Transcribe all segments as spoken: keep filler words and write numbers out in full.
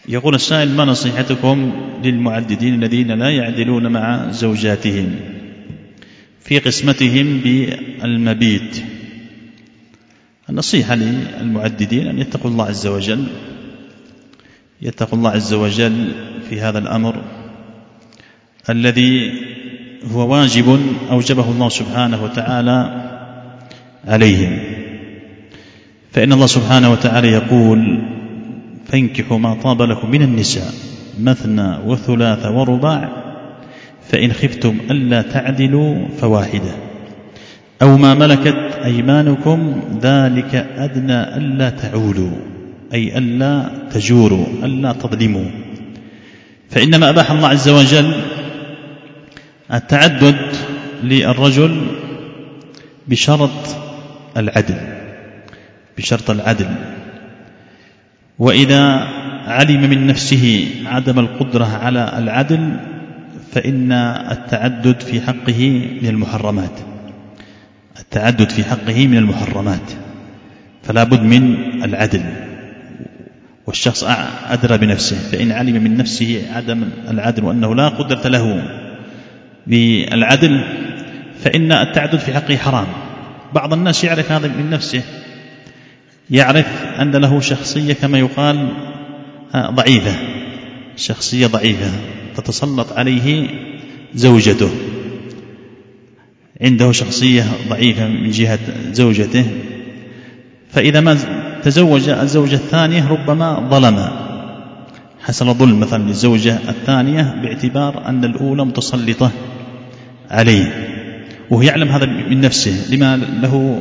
يقول السائل: ما نصيحتكم للمعددين الذين لا يعدلون مع زوجاتهم في قسمتهم بالمبيت؟ النصيحة للمعددين أن يتقوا الله عز وجل، يتقوا الله عز وجل في هذا الأمر الذي هو واجب أوجبه الله سبحانه وتعالى عليهم. فإن الله سبحانه وتعالى يقول: فانكحوا ما طاب لكم من النساء مثنى وثلاث ورباع فإن خفتم ألا تعدلوا فواحدة أو ما ملكت أيمانكم ذلك أدنى ألا تعولوا، أي ألا تجوروا، ألا تظلموا. فإنما أباح الله عز وجل التعدد للرجل بشرط العدل، بشرط العدل. وإذا علم من نفسه عدم القدرة على العدل فإن التعدد في حقه من المحرمات، التعدد في حقه من المحرمات، فلا بد من العدل. والشخص أدرى بنفسه، فإن علم من نفسه عدم العدل وأنه لا قدرة له بالعدل فإن التعدد في حقه حرام. بعض الناس يعرف هذا من نفسه، يعرف أن له شخصية كما يقال ضعيفة، شخصية ضعيفة تتسلط عليه زوجته، عنده شخصية ضعيفة من جهة زوجته، فإذا ما تزوج الزوجة الثانية ربما ظلم، حصل ظلم مثلا للزوجة الثانية باعتبار أن الأولى متسلطة عليه، وهو يعلم هذا من نفسه لما له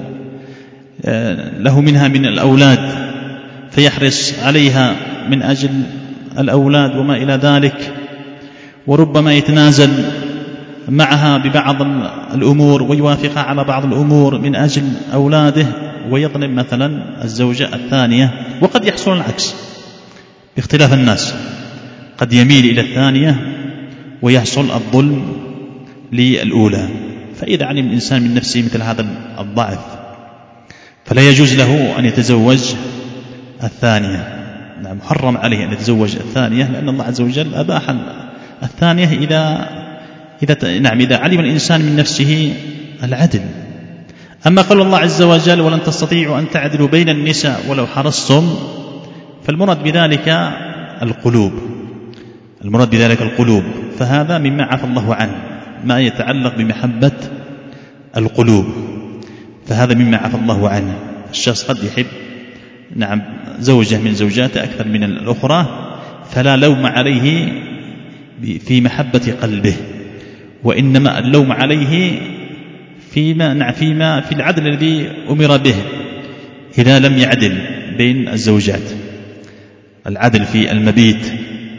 له منها من الأولاد، فيحرص عليها من أجل الأولاد وما إلى ذلك، وربما يتنازل معها ببعض الأمور ويوافقها على بعض الأمور من أجل أولاده، ويظلم مثلا الزوجة الثانية. وقد يحصل العكس باختلاف الناس، قد يميل إلى الثانية ويحصل الظلم للأولى. فإذا علم الإنسان من نفسه مثل هذا الضعف فلا يجوز له أن يتزوج الثانية، نعم محرم عليه أن يتزوج الثانية، لأن الله عز وجل أباح الثانية إذا إذا نعم إذا علم الإنسان من نفسه العدل. أما قال الله عز وجل: ولن تستطيعوا أن تعدلوا بين النساء ولو حرصتم، فالمراد بذلك القلوب، المراد بذلك القلوب، فهذا مما عفى الله عنه، ما يتعلق بمحبة القلوب، فهذا مما عفى الله عنه. الشخص قد يحب نعم زوجة من زوجاته أكثر من الأخرى، فلا لوم عليه في محبة قلبه، وإنما اللوم عليه فيما نعم فيما في العدل الذي أمر به إذا لم يعدل بين الزوجات، العدل في المبيت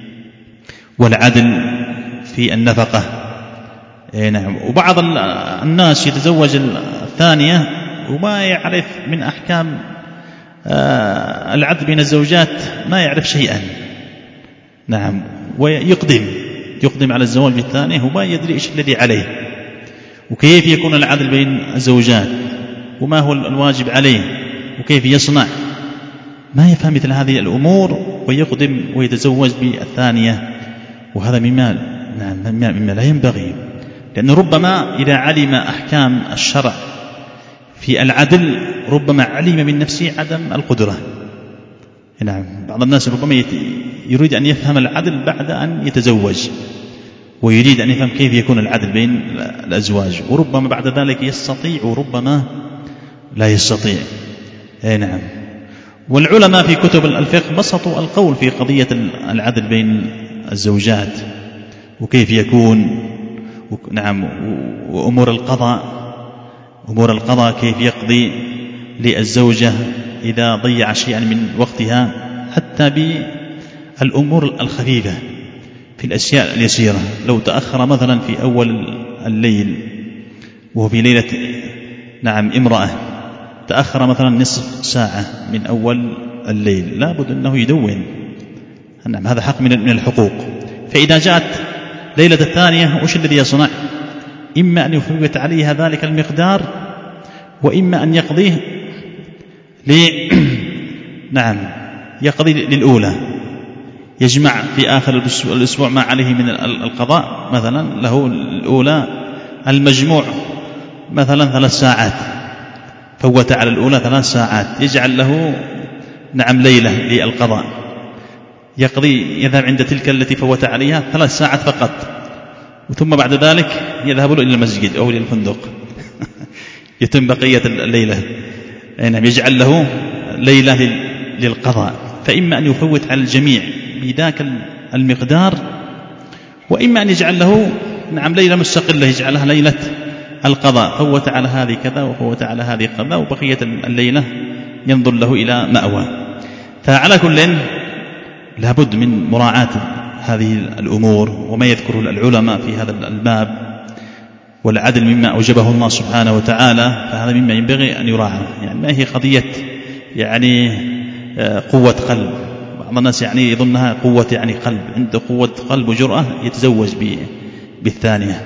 والعدل في النفقة. نعم. وبعض الناس يتزوج الثانية وما يعرف من أحكام العدل بين الزوجات، ما يعرف شيئا، نعم، ويقدم يقدم على الزواج بالثانية وما يدري إيش الذي عليه، وكيف يكون العدل بين الزوجات، وما هو الواجب عليه، وكيف يصنع، ما يفهم مثل هذه الأمور ويقدم ويتزوج بالثانية، وهذا مما نعم مما لا ينبغي، لأنه ربما إذا علم أحكام الشرع في العدل ربما علم من نفسه عدم القدرة. نعم. بعض الناس ربما يريد أن يفهم العدل بعد أن يتزوج، ويريد أن يفهم كيف يكون العدل بين الأزواج، وربما بعد ذلك يستطيع وربما لا يستطيع. نعم. والعلماء في كتب الفقه بسطوا القول في قضية العدل بين الزوجات وكيف يكون، نعم، وأمور القضاء، أمور القضاء كيف يقضي للزوجة إذا ضيع شيئا من وقتها، حتى بالأمور الخفيفة في الأشياء اليسيرة. لو تأخر مثلا في أول الليل وهو في ليلة نعم امرأة تأخر مثلا نصف ساعة من أول الليل، لا بد أنه يدون، نعم، هذا حق من الحقوق. فإذا جاءت ليلة الثانية وش الذي يصنع؟ إما أن يفوت عليها ذلك المقدار، وإما أن يقضيه ل... نعم يقضي للأولى، يجمع في آخر الأسبوع ما عليه من القضاء، مثلا له الأولى المجموع مثلا ثلاث ساعات، فوت على الأولى ثلاث ساعات، يجعل له نعم ليلة للقضاء، يقضي يذهب عند تلك التي فوت عليها ثلاث ساعات فقط، ثم بعد ذلك يذهب له إلى المسجد أو إلى الفندق يتم بقية الليلة. نعم يجعل له ليلة للقضاء، فإما أن يفوت على الجميع بذاك المقدار، وإما أن يجعل له نعم ليلة مستقلة يجعلها ليلة القضاء، فوت على هذه كذا وفوت على هذه كذا، وبقية الليلة ينظر له إلى مأوى. فعلى كل لابد من مراعاة هذه الأمور وما يذكره العلماء في هذا الباب، والعدل مما أوجبه الله سبحانه وتعالى، فهذا مما ينبغي أن يراعى. يعني ما هي قضية يعني قوة قلب، بعض الناس يعني يظنها قوة يعني قلب، عنده قوة قلب وجرأة يتزوج بالثانية،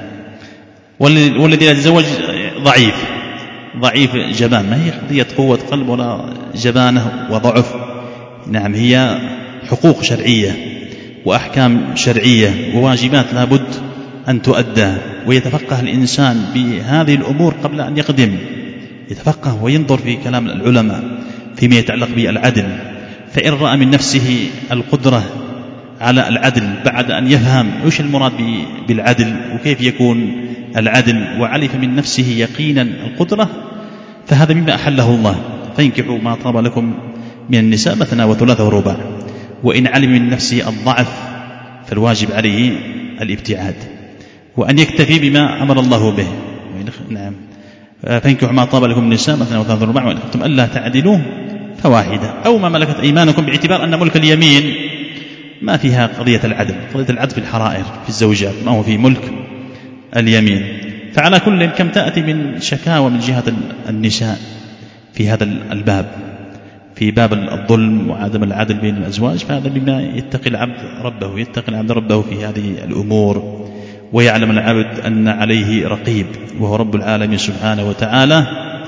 والذي يتزوج ضعيف ضعيف جبان، ما هي قضية قوة قلب ولا جبانه وضعف. نعم هي حقوق شرعية وأحكام شرعية وواجبات لابد أن تؤدى، ويتفقه الإنسان بهذه الأمور قبل أن يقدم، يتفقه وينظر في كلام العلماء فيما يتعلق بالعدل، فإن رأى من نفسه القدرة على العدل بعد أن يفهم إيش المراد بالعدل وكيف يكون العدل، وعرف من نفسه يقينا القدرة، فهذا مما أحله الله. فانكحوا ما طاب لكم من النساء مثنى وثلاث ورباع، وإن علم من نفسه الضعف فالواجب عليه الابتعاد، وأن يكتفي بما أمر الله به. نعم فانكحوا ما طاب لكم من النساء مثنى وثلاث ورباع، وإن خفتم ألا تعدلوا فواحدة أو ما ملكت أيمانكم، باعتبار أن ملك اليمين ما فيها قضية العدل، قضية العدل في الحرائر في الزوجات ما هو في ملك اليمين. فعلى كل كم تأتي من شكاوى من جهة النساء في هذا الباب، في باب الظلم وعدم العدل بين الأزواج، فهذا بما يتقي العبد ربه، يتقي العبد ربه في هذه الأمور، ويعلم العبد أن عليه رقيب وهو رب العالمين سبحانه وتعالى.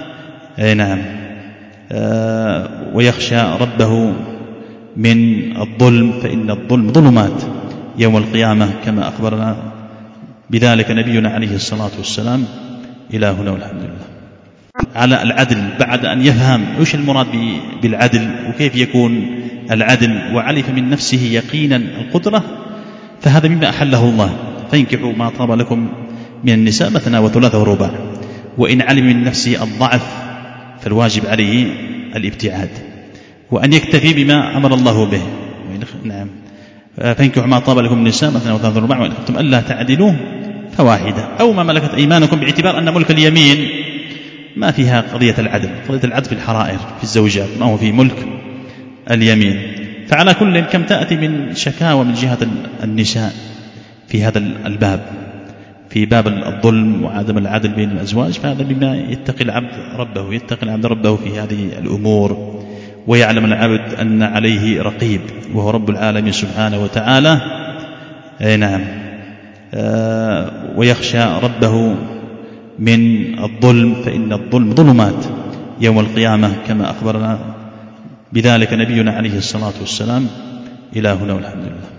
نعم آه ويخشى ربه من الظلم، فإن الظلم ظلمات يوم القيامة كما أخبرنا بذلك نبينا عليه الصلاة والسلام. إلى هنا والحمد لله. على العدل بعد أن يفهم إيش المراد بالعدل وكيف يكون العدل، وعرف من نفسه يقينا القدرة، فهذا مما أحله الله. فانكحوا ما طاب لكم من النساء مثنى وثلاث ورباع، وإن علم من نفسه الضعف فالواجب عليه الابتعاد، وأن يكتفي بما أمر الله به. نعم فانكحوا ما طاب لكم من النساء مثنى وثلاث ورباع، وإن خفتم ألا تعدلوا فواحدة أو ما ملكت أيمانكم، باعتبار أن ملك اليمين ما فيها قضية العدل، قضية العدل في الحرائر في الزوجات ما هو في ملك اليمين. فعلى كل كم تأتي من شكاوى من جهة النساء في هذا الباب، في باب الظلم وعدم العدل بين الأزواج، فهذا بما يتقي العبد ربه، يتقي العبد ربه في هذه الأمور، ويعلم العبد أن عليه رقيب وهو رب العالمين سبحانه وتعالى. نعم آه ويخشى ربه من الظلم، فإن الظلم ظلمات يوم القيامة كما أخبرنا بذلك نبينا عليه الصلاة والسلام. إلى هنا والحمد لله.